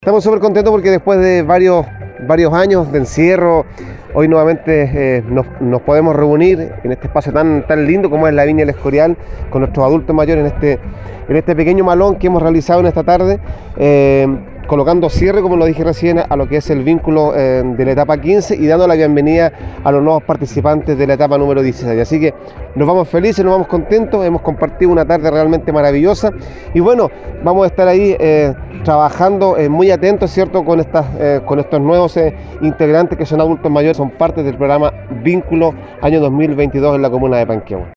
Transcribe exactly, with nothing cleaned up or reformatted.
Estamos súper contentos porque después de varios, varios años de encierro, hoy nuevamente eh, nos, nos podemos reunir en este espacio tan, tan lindo como es la Viña El Escorial, con nuestros adultos mayores en este, en este pequeño malón que hemos realizado en esta tarde, eh, colocando cierre, como lo dije recién, a lo que es el vínculo eh, de la etapa quince y dando la bienvenida a los nuevos participantes de la etapa número dieciséis. Así que nos vamos felices, nos vamos contentos, hemos compartido una tarde realmente maravillosa y bueno, vamos a estar ahí eh, trabajando eh, muy atentos, ¿cierto?, con, estas, eh, con estos nuevos eh, integrantes que son adultos mayores, son parte del programa Vínculo año dos mil veintidós en la comuna de Panquehua.